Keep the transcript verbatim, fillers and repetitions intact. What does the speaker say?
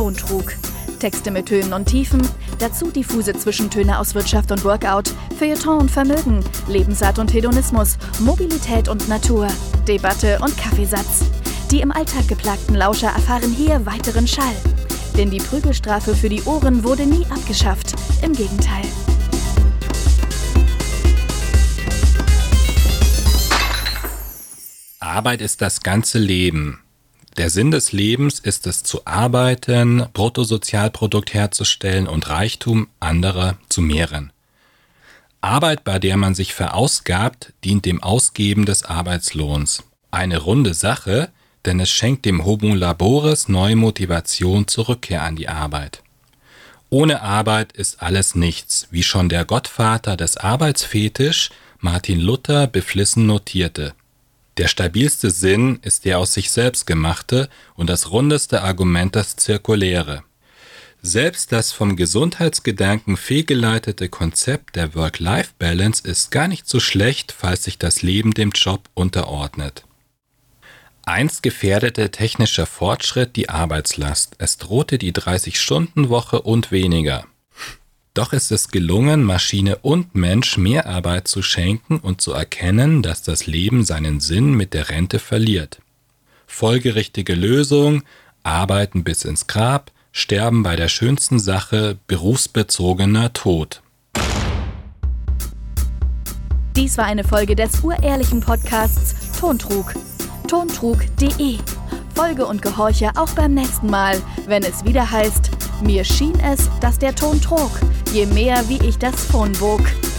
Tontrug. Texte mit Höhen und Tiefen, dazu diffuse Zwischentöne aus Wirtschaft und Workout, Feuilleton und Vermögen, Lebensart und Hedonismus, Mobilität und Natur, Debatte und Kaffeesatz. Die im Alltag geplagten Lauscher erfahren hier weiteren Schall. Denn die Prügelstrafe für die Ohren wurde nie abgeschafft, im Gegenteil. Arbeit ist das ganze Leben. Der Sinn des Lebens ist es zu arbeiten, Bruttosozialprodukt herzustellen und Reichtum anderer zu mehren. Arbeit, bei der man sich verausgabt, dient dem Ausgeben des Arbeitslohns. Eine runde Sache, denn es schenkt dem Homo laboris neue Motivation zur Rückkehr an die Arbeit. Ohne Arbeit ist alles nichts, wie schon der Gottvater des Arbeitsfetisch, Martin Luther, beflissen notierte. Der stabilste Sinn ist der aus sich selbst gemachte und das rundeste Argument das zirkuläre. Selbst das vom Gesundheitsgedanken fehlgeleitete Konzept der Work-Life-Balance ist gar nicht so schlecht, falls sich das Leben dem Job unterordnet. Einst gefährdete technischer Fortschritt die Arbeitslast. Es drohte die dreißig-Stunden-Woche und weniger. Doch ist es gelungen, Maschine und Mensch mehr Arbeit zu schenken und zu erkennen, dass das Leben seinen Sinn mit der Rente verliert. Folgerichtige Lösung: Arbeiten bis ins Grab, sterben bei der schönsten Sache, berufsbezogener Tod. Dies war eine Folge des urehrlichen Podcasts Tontrug. tontrug punkt de. Folge und gehorche auch beim nächsten Mal, wenn es wieder heißt: Mir schien es, dass der Ton trug, je mehr wie ich das Phon wog.